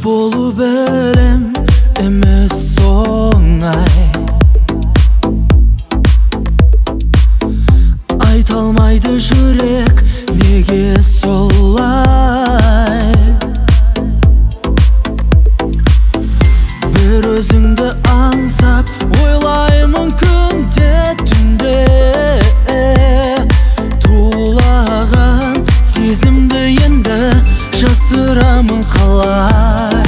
болу белем эмес оңай. Айта алмайды жүрек неге солай. Бір өзіңді аңсап ойлаймын күнде түнде. Тулаған сезімді енді жасырамын қалай.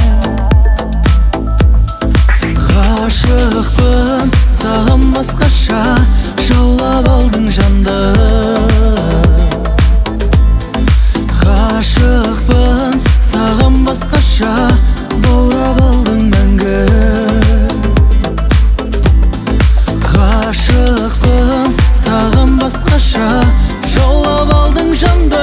Ғашықпын саған басқаша, жаулап алдың жанды. Ғашықпын саған басқаша, баурап алдың мәңгі. Ғашықпын саған басқаша, жаулап алдың жанды.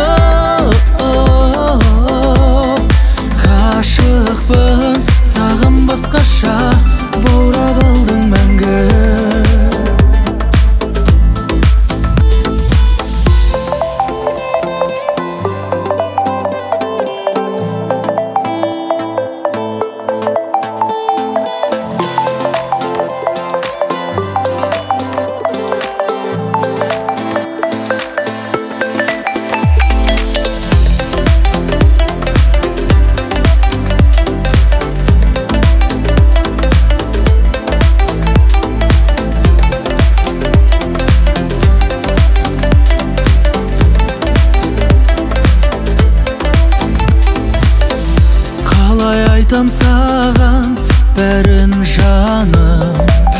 Ғашықпын саған басқаша, баурап алдың мәңгі. Айтам саған бәрін жаным,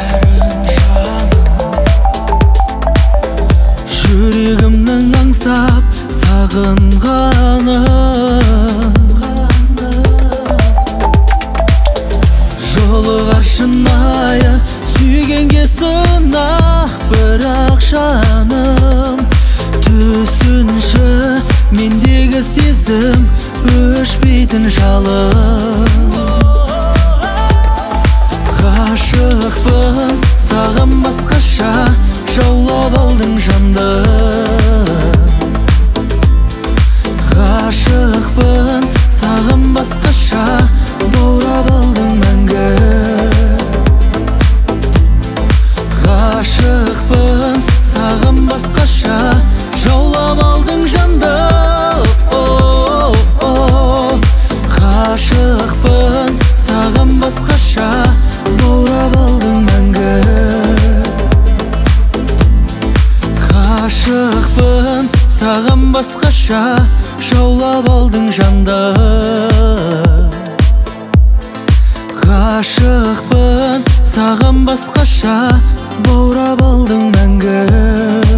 жүрегімнің аңсап сағынғаным. Жолығар шынайы сүйгенге сынақ, бірақ жаным түсінші мендегі сезім өшпейтін жалын. Ғашықпын саған басқаша, жаулап алдың жанды. Ғашықпын саған басқаша, баурап алдың мәңгі. Ғашықпын саған басқаша, жаулап алдың жанды. Ғашықпын саған басқаша, баурап алдың мәңгі. Ғашықпын саған басқаша, жаулап алдың жанды. Ғашықпын саған басқаша, баурап алдың мәңгі.